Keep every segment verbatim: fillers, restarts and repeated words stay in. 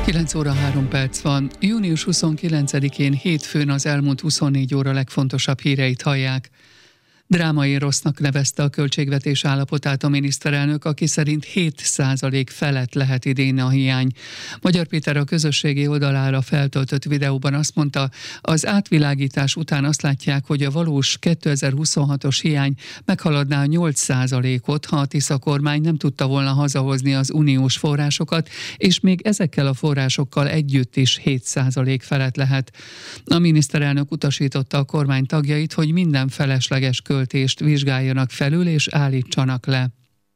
kilenc óra három perc van. június huszonkilencedikén hétfőn az elmúlt huszonnégy óra legfontosabb híreit hallják. Drámai rossznak nevezte a költségvetés állapotát a miniszterelnök, aki szerint hét százalék felett lehet idén a hiány. Magyar Péter a közösségi oldalára feltöltött videóban azt mondta, az átvilágítás után azt látják, hogy a valós kétezer-huszonhatos hiány meghaladná a nyolc százalékot, ha a Tisza kormány nem tudta volna hazahozni az uniós forrásokat, és még ezekkel a forrásokkal együtt is hét százalék felett lehet. A miniszterelnök utasította a kormány tagjait, hogy minden felesleges költést vizsgáljanak felül és állítsanak le.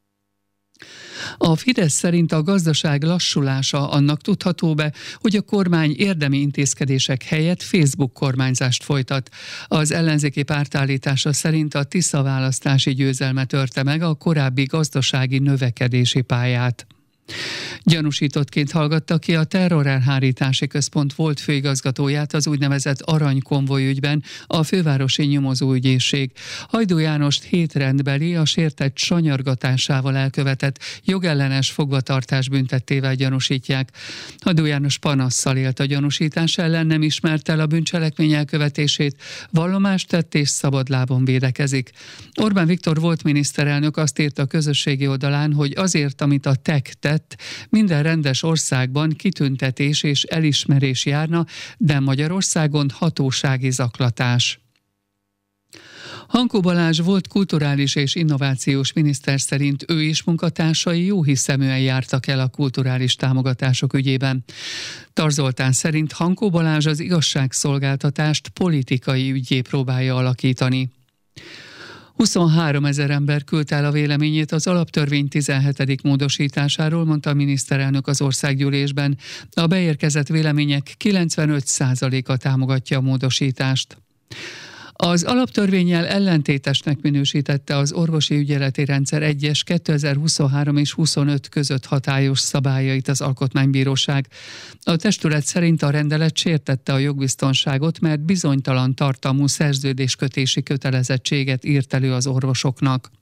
A Fidesz szerint a gazdaság lassulása annak tudható be, hogy a kormány érdemi intézkedések helyett Facebook kormányzást folytat. Az ellenzéki pártállítása szerint a Tisza választási győzelme törte meg a korábbi gazdasági növekedési pályát. Gyanúsítottként hallgatta ki a Terrorelhárítási Központ volt főigazgatóját az úgynevezett aranykonvoj ügyben a fővárosi nyomozóügyészség. Hajdú Jánost hét rendbeli, a sértett sanyargatásával elkövetett jogellenes fogvatartás büntettével gyanúsítják. Hajdú János panasszal élt a gyanúsítás ellen, nem ismerte el a bűncselekmény elkövetését, vallomást tett és szabadlábon védekezik. Orbán Viktor volt miniszterelnök azt írta a közösségi oldalán, hogy azért, amit a TEK tett, minden rendes országban kitüntetés és elismerés járna, de Magyarországon hatósági zaklatás. Hankó Balázs volt kulturális és innovációs miniszter szerint ő és munkatársai jóhiszeműen jártak el a kulturális támogatások ügyében. Tar Zoltán szerint Hankó Balázs az igazságszolgáltatást politikai üggyé próbálja alakítani. huszonháromezer ember küldte el a véleményét az alaptörvény tizenhetedik módosításáról, mondta a miniszterelnök az országgyűlésben. A beérkezett vélemények kilencvenöt százaléka támogatja a módosítást. Az alaptörvénnyel ellentétesnek minősítette az orvosi ügyeleti rendszer egyes kétezer-huszonhárom és huszonöt között hatályos szabályait az Alkotmánybíróság. A testület szerint a rendelet sértette a jogbiztonságot, mert bizonytalan tartalmú szerződéskötési kötelezettséget írt elő az orvosoknak.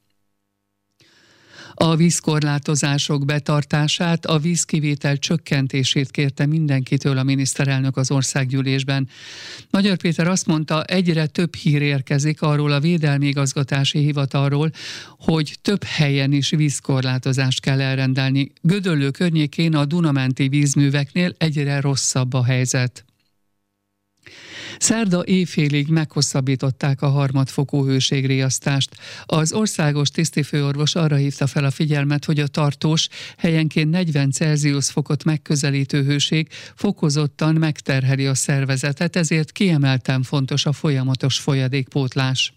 A vízkorlátozások betartását, a vízkivétel csökkentését kérte mindenkitől a miniszterelnök az országgyűlésben. Magyar Péter azt mondta, egyre több hír érkezik arról a Védelmi Igazgatási Hivatalról, hogy több helyen is vízkorlátozást kell elrendelni. Gödöllő környékén a Duna-menti vízműveknél egyre rosszabb a helyzet. Szerda éjfélig meghosszabbították a harmadfokú hőségriasztást. Az országos tisztifőorvos arra hívta fel a figyelmet, hogy a tartós, helyenként negyven Celsius fokot megközelítő hőség fokozottan megterheli a szervezetet, ezért kiemelten fontos a folyamatos folyadékpótlás.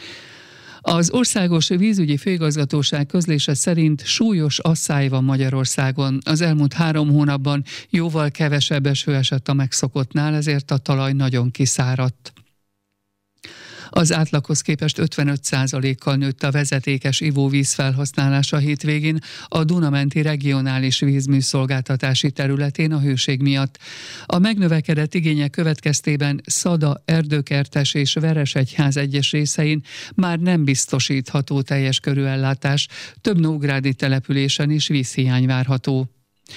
Az Országos Vízügyi Főigazgatóság közlése szerint súlyos asszály van Magyarországon. Az elmúlt három hónapban jóval kevesebb eső esett a megszokottnál, ezért a talaj nagyon kiszáradt. Az átlaghoz képest ötvenöt százalékkal nőtt a vezetékes ivóvíz felhasználása hétvégén a Duna-menti regionális vízműszolgáltatási területén a hőség miatt. A megnövekedett igények következtében Szada, Erdőkertes és Veresegyház egyes részein már nem biztosítható teljes körű ellátás, több nógrádi településen is vízhiány várható.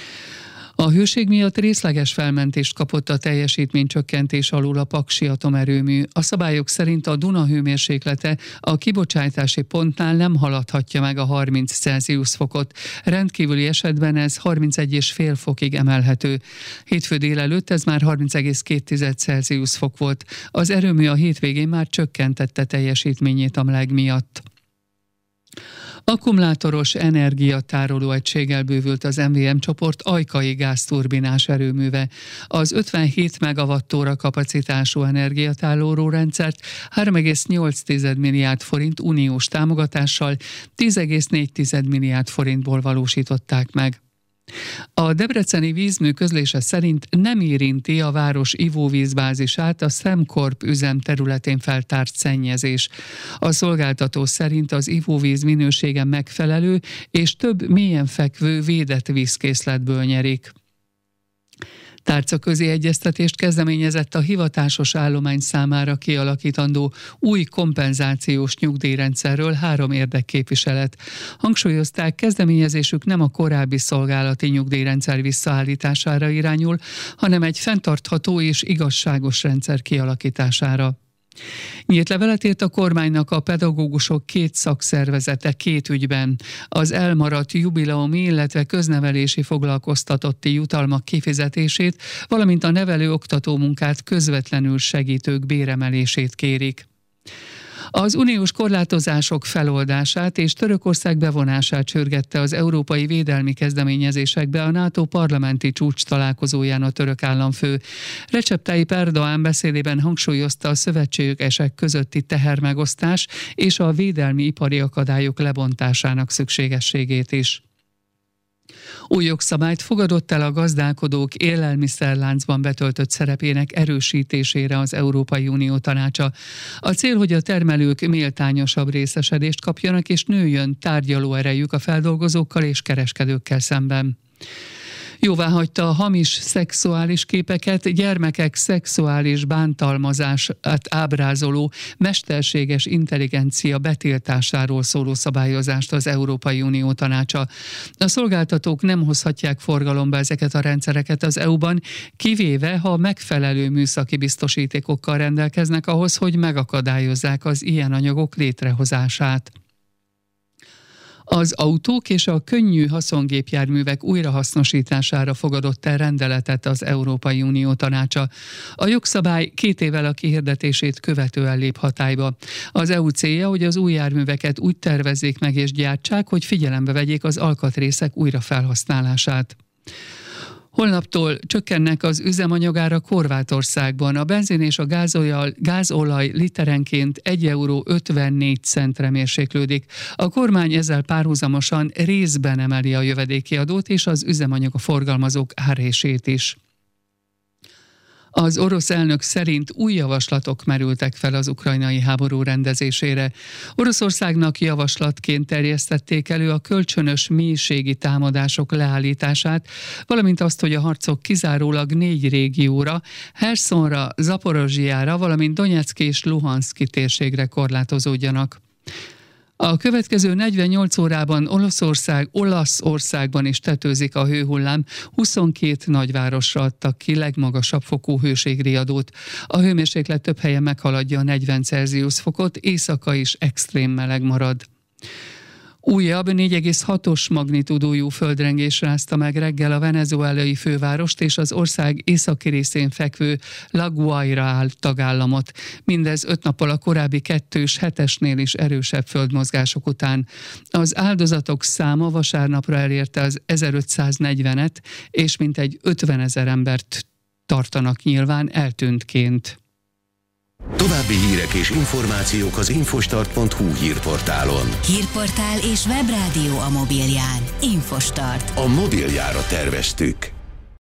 A hőség miatt részleges felmentést kapott a teljesítménycsökkentés alól a Paksi atomerőmű. A szabályok szerint a Duna hőmérséklete a kibocsátási pontnál nem haladhatja meg a harminc Celsius fokot. Rendkívüli esetben ez harmincegy egész öt fokig emelhető. Hétfő délelőtt ez már harminc egész két Celsius fok volt. Az erőmű a hétvégén már csökkentette teljesítményét a meleg miatt. Akkumulátoros energiatároló egységgel bővült az em vé em csoport ajkai gázturbinás erőműve. Az ötvenhét megawattóra kapacitású energiatároló rendszert három egész nyolc milliárd forint uniós támogatással tíz egész négy milliárd forintból valósították meg. A debreceni vízmű közlése szerint nem érinti a város ivóvízbázisát a Szemkorp üzem területén feltárt szennyezés. A szolgáltató szerint az ivóvíz minősége megfelelő és több mélyen fekvő védett vízkészletből nyerik. Tárcaközi egyeztetést kezdeményezett a hivatásos állomány számára kialakítandó új kompenzációs nyugdíjrendszerről három érdekképviselet. Hangsúlyozták, kezdeményezésük nem a korábbi szolgálati nyugdíjrendszer visszaállítására irányul, hanem egy fenntartható és igazságos rendszer kialakítására. Nyílt levelet írt a kormánynak a pedagógusok két szakszervezete két ügyben. Az elmaradt jubileumi, illetve köznevelési foglalkoztatotti jutalmak kifizetését, valamint a nevelő-oktató munkát közvetlenül segítők béremelését kérik. Az uniós korlátozások feloldását és Törökország bevonását sürgette az európai védelmi kezdeményezésekbe a NATO parlamenti csúcs találkozóján a török államfő. Recep Tayyip Erdoğan beszédében hangsúlyozta a szövetségesek közötti tehermegosztás és a védelmi ipari akadályok lebontásának szükségességét is. Új jogszabályt fogadott el a gazdálkodók élelmiszerláncban betöltött szerepének erősítésére az Európai Unió Tanácsa. A cél, hogy a termelők méltányosabb részesedést kapjanak és nőjön tárgyalóerejük a feldolgozókkal és kereskedőkkel szemben. Jóváhagyta a hamis szexuális képeket, gyermekek szexuális bántalmazását ábrázoló mesterséges intelligencia betiltásáról szóló szabályozást az Európai Unió Tanácsa. A szolgáltatók nem hozhatják forgalomba ezeket a rendszereket az é u-ban, kivéve, ha megfelelő műszaki biztosítékokkal rendelkeznek ahhoz, hogy megakadályozzák az ilyen anyagok létrehozását. Az autók és a könnyű haszongépjárművek újrahasznosítására fogadott el rendeletet az Európai Unió Tanácsa. A jogszabály két évvel a kihirdetését követően lép hatályba. Az é u célja, hogy az új járműveket úgy tervezzék meg és gyártsák, hogy figyelembe vegyék az alkatrészek újrafelhasználását. Holnaptól csökkennek az üzemanyagárak Horvátországban. A benzin és a gázolaj, gázolaj literenként egy euró ötvennégy centre mérséklődik. A kormány ezzel párhuzamosan részben emeli a jövedéki adót és az üzemanyag a forgalmazók árését is. Az orosz elnök szerint új javaslatok merültek fel az ukrajnai háború rendezésére. Oroszországnak javaslatként terjesztették elő a kölcsönös mélységi támadások leállítását, valamint azt, hogy a harcok kizárólag négy régióra, Herszonra, Zaporozsiára, valamint Donyeck és Luhanszki térségre korlátozódjanak. A következő negyvennyolc órában Olaszország, Olaszországban is tetőzik a hőhullám, huszonkét nagyvárosra adtak ki legmagasabb fokú hőségriadót. A hőmérséklet több helyen meghaladja a negyven Celsius fokot, éjszaka is extrém meleg marad. Újabb négy egész hatos magnitúdójú földrengés rázta meg reggel a venezuelai fővárost és az ország északi részén fekvő La Guaira tagállamot. Mindez öt nappal a korábbi kettős hetesnél is erősebb földmozgások után. Az áldozatok száma vasárnapra elérte az ezerötszáznegyvenet, és mintegy ötvenezer embert tartanak nyilván eltűntként. További hírek és információk az infostart pont hu hírportálon. Hírportál és webrádió a mobilján. Infostart. A mobiljára terveztük.